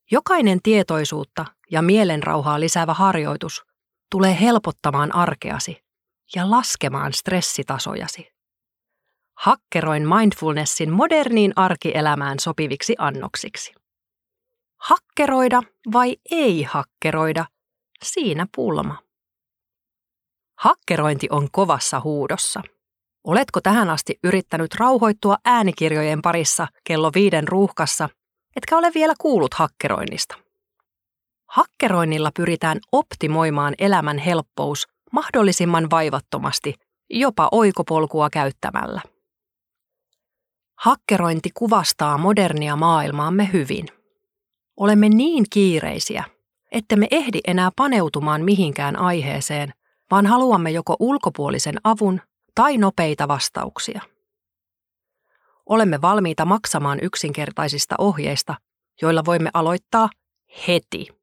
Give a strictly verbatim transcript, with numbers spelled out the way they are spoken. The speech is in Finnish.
Jokainen tietoisuutta ja mielenrauhaa lisäävä harjoitus tulee helpottamaan arkeasi ja laskemaan stressitasojasi. Hakkeroin mindfulnessin moderniin arkielämään sopiviksi annoksiksi. Hakkeroida vai ei hakkeroida? Siinä pulma. Hakkerointi on kovassa huudossa. Oletko tähän asti yrittänyt rauhoittua äänikirjojen parissa kello viiden ruuhkassa, etkä ole vielä kuullut hakkeroinnista? Hakkeroinnilla pyritään optimoimaan elämän helppous mahdollisimman vaivattomasti, jopa oikopolkua käyttämällä. Hakkerointi kuvastaa modernia maailmaamme hyvin. Olemme niin kiireisiä, ettemme ehdi enää paneutumaan mihinkään aiheeseen, vaan haluamme joko ulkopuolisen avun tai nopeita vastauksia. Olemme valmiita maksamaan yksinkertaisista ohjeista, joilla voimme aloittaa heti.